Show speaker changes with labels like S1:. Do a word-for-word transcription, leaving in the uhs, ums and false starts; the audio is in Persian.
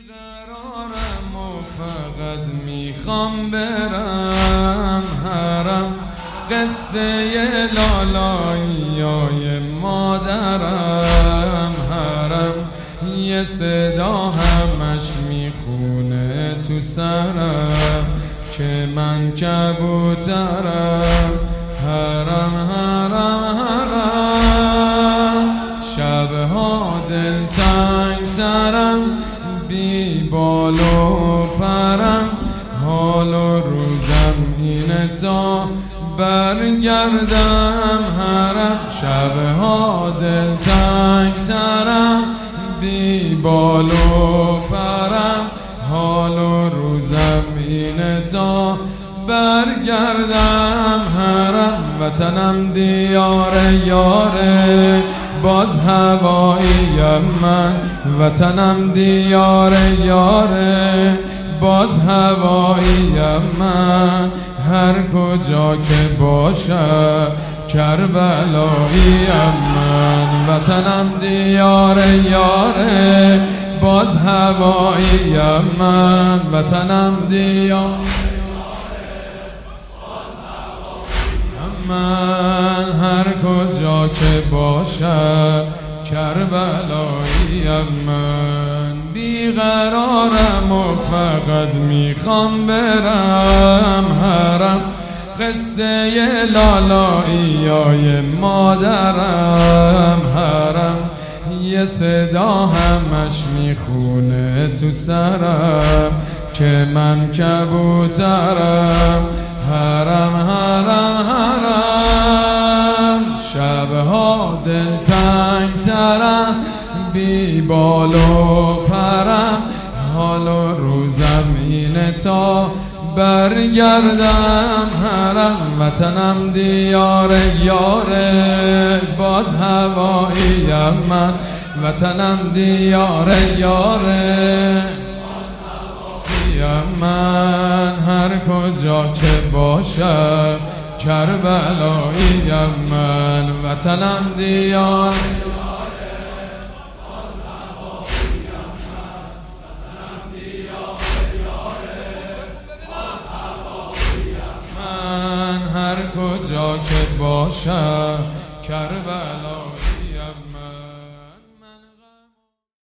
S1: بیقرارم و فقط میخوام برم حرم، قصه لالاییای مادرم حرم، یه صدا همش میخونه تو سرم که من کبوترم. حرم حرم حرم، شبها دلتنگ ترم، بی بال و پرم، حال و روزم اینه تا برگردم حرم. شبها دلتنگ ترم، بی بال و پرم، حال و روزم اینه تا برگردم حرم. وطنم دیار یاره، باز هواییم من. وطنم دیار یاره، باز هواییم من. هر کجا که باشه کربلاییم من. وطنم دیار یاره، باز هواییم من. وطنم دیار من، هر کجا که باشه کربلاییم من. بیقرارم و فقط میخوام برم حرم، قصه لالاییای مادرم حرم، یه صدا همش میخونه تو سرم که من کبوترم. حرم حرم حرم، شبها دلتنگ ترم، بی بال و پرم، حال و روزم اینه تا برگردم حرم. وطنم دیار یاره، باز هواییم من. وطنم دیار یاره، من. هر کجا که باشه کربلاییم من. وطنم دیار من، هر کجا که باشه کربلاییم